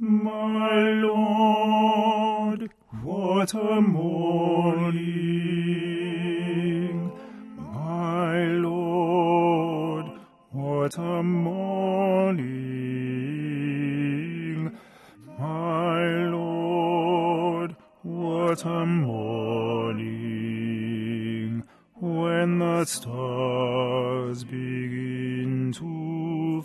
My Lord, what a morning! My Lord, what a morning! My Lord, what a morning! When the stars begin to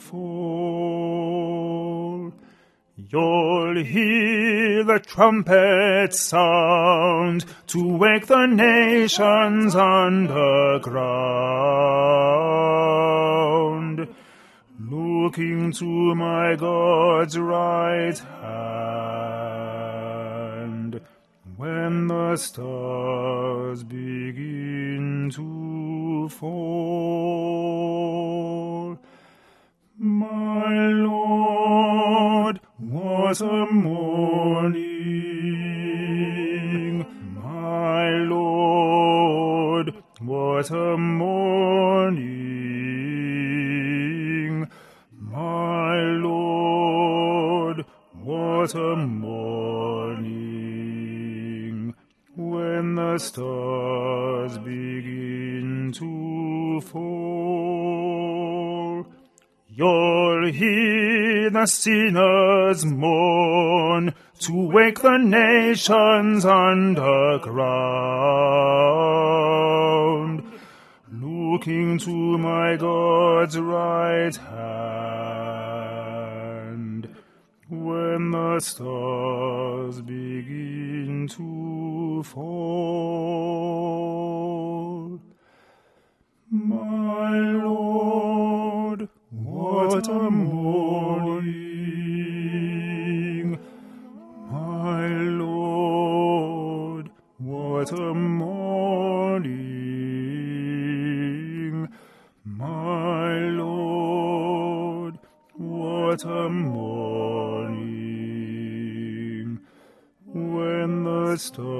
fall, you'll hear the trumpet sound to wake the nations underground. Looking to my God's right hand, when the stars begin to fall. My Lord, what a morning! My Lord, what a morning! My Lord, what a morning! When the stars begin to fall, you'll hear the sinners mourn to wake the nations underground. Looking to my God's right hand, when the stars begin to fall. My Lord, what a morning! My Lord, what a morning! My Lord, what a morning! When the stars